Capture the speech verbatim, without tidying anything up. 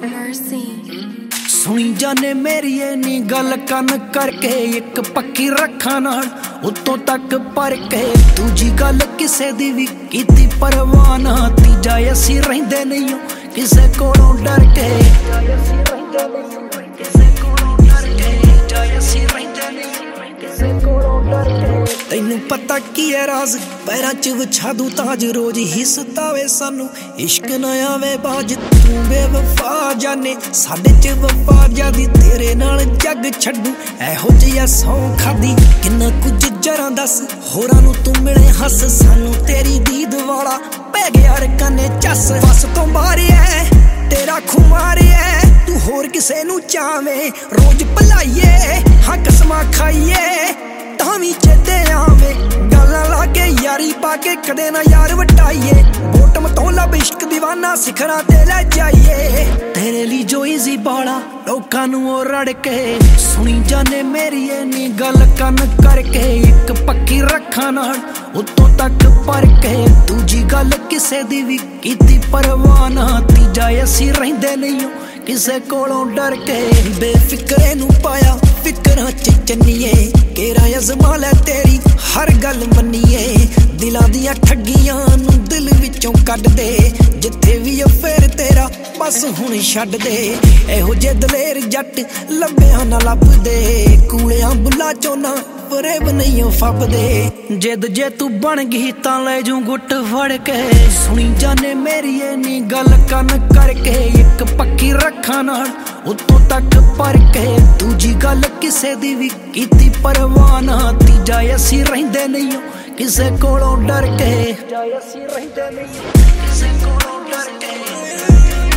ਸੁਣੀ ਜਾਨੇ ਮੇਰੀ ਏ ਨੀ ਗੱਲ ਕੰਨ ਕਰਕੇ ਇੱਕ ਪੱਕੀ ਰੱਖਾਂ ਨਾਲ ਉੱਤੋਂ ਤੱਕ ਪਰ ਕੇ ਦੂਜੀ ਗੱਲ ਕਿਸੇ ਦੀ ਵੀ ਕੀਤੀ ਪਰਵਾਹ ਨਾ ਤੀਜਾ ਅਸੀਂ ਰਹਿੰਦੇ ਨਹੀਂ ਕਿਸੇ ਕੋਲੋਂ ਡਰ ਕੇ ਤੈਨੂੰ ਪਤਾ ਕੀ ਹੈ ਰਾਜ਼ ਪੈਰਾਂ ਚ ਵਿਛਾ ਦੂ ਤਾਜ ਰੋਜ਼ ਹੀ ਸਤਾਵੇ ਸਾਨੂੰ ਇਸ਼ਕ ਨਾ ਆਵੇ ਬਾਜ ਤੂੰ ਬੇਵਫਾ ਜਾਨੇ ਸਾਡੇ ਚ ਵਫਾ ਜਾਦੀ ਤੇਰੇ ਨਾਲ ਜੱਗ ਛੱਡੂ ਇਹੋ ਜਿਹਾ ਸੌਂ ਖਾਦੀ ਕਿੰਨਾ ਕੁਝ ਜਰਾਂ ਦੱਸ ਹੋਰਾਂ ਨੂੰ ਤੂੰ ਮਿਲੇ ਹੱਸ ਸਾਨੂੰ ਤੇਰੀ ਦੀਦ ਵਾਲਾ ਪੈ ਗਿਆ ਰਕਾਨੇ ਚੱਸ ਬਸ ਤੋਂ ਬਾਹਰਿਆ ਤੇਰਾ ਖੁਮਾਰਿਆ ਤੂੰ ਹੋਰ ਕਿਸੇ ਨੂੰ ਚਾਵੇਂ ਰੋਜ਼ ਭਲਾਈਏ ਹਾਂ ਕਸਮਾਂ ਖਾਈਏ ਤਾਂ ਵੀ ਚੇਤੇ ਆਵੇ ਗੱਲਾਂ ਲਾ ਕੇ ਯਾਰੀ ਪਾ ਕੇ ਕਦੇ ਨਾ ਯਾਰ ਵਟਾਈਏ ਬੋਟਮ ਤੋਂ ਲੱਭ ਇਸ਼ਕ ਦੀਵਾਨਾ ਸਿਖਰਾਂ ਤੇ ਲੈ ਜਾਈਏ ਤੇਰੇ ਲਈ ਜੋ ਈਜ਼ੀ ਬਾਲਾ ਲੋਕਾਂ ਨੂੰ ਉਹ ਰੜ ਕੇ ਸੁਣੀ ਜਾਨੇ ਮੇਰੀ ਏ ਨੀ ਗੱਲ ਕੰਨ ਕਰਕੇ ਇੱਕ ਪੱਕੀ ਰੱਖਾਂ ਨਾਲ ਉੱਤੋਂ ਤੱਕ ਪਰ ਕੇ ਦੂਜੀ ਗੱਲ ਕਿਸੇ ਦੀ ਵੀ ਕੀਤੀ ਪਰਵਾਹ ਨਾ ਤੀਜਾ ਅਸੀਂ ਰਹਿੰਦੇ ਨਹੀਂ ਕਿਸੇ ਕੋਲੋਂ ਡਰ ਕੇ ਬੇਫਿਕਰੇ ਨੂੰ ਪਾਇਆ ਫਿਕਰਾਂ ਚ ਚੰਨੀਏ ਕੇਰਾ ਅਜ਼ਮਾ ਲੈ ਤੇਰੀ ਹਰ ਗੱਲ ਮੰਨੀਏ ਦਿਲਾਂ ਦੀਆਂ ਠੱਗੀਆਂ ਨੂੰ ਦਿਲ ਵਿੱਚੋਂ ਕੱਢ ਦੇ ਜਿੱਥੇ ਵੀ ਅਫੇਰ ਤੇਰਾ ਬਸ ਹੁਣ ਛੱਡ ਦੇ ਇਹੋ ਜਿਹੇ ਦਲੇਰ ਜੱਟ ਲੱਭਿਆ ਨਾ ਲੱਭਦੇ ਕੂਲਿਆਂ ਬੁੱਲਾ ਚੋਂ ਨਾ ਫਰੇਬ ਨਹੀਂ ਫੱਬਦੇ ਜਿੱਦ ਜੇ ਤੂੰ ਬਣ ਗਈ ਤਾਂ ਲੈ ਜੂ ਗੁੱਟ ਫੜ ਕੇ ਸੁਣੀ ਜਾਨੇ ਮੇਰੀ ਏ ਨੀ ਗੱਲ ਕੰਨ ਕਰਕੇ ਇੱਕ ਪੱਕੀ ਰੱਖਾਂ ਨਾਲ ਉੱਤੋਂ ਤੱਕ ਪਰ ਕੇ ਦੂਜੀ ਗੱਲ ਕਿਸੇ ਦੀ ਵੀ ਕੀਤੀ ਪਰਵਾਹ ਨਾ ਤੀਜਾ ਅਸੀਂ ਰਹਿੰਦੇ ਨਹੀਂ ਕਿਸੇ ਕੋਲੋਂ ਡਰ ਕੇ ਅਸੀਂ ਰਹਿੰਦੇ ਨਹੀਂ ਕਿਸੇ ਕੋਲੋਂ ਡਰ ਕੇ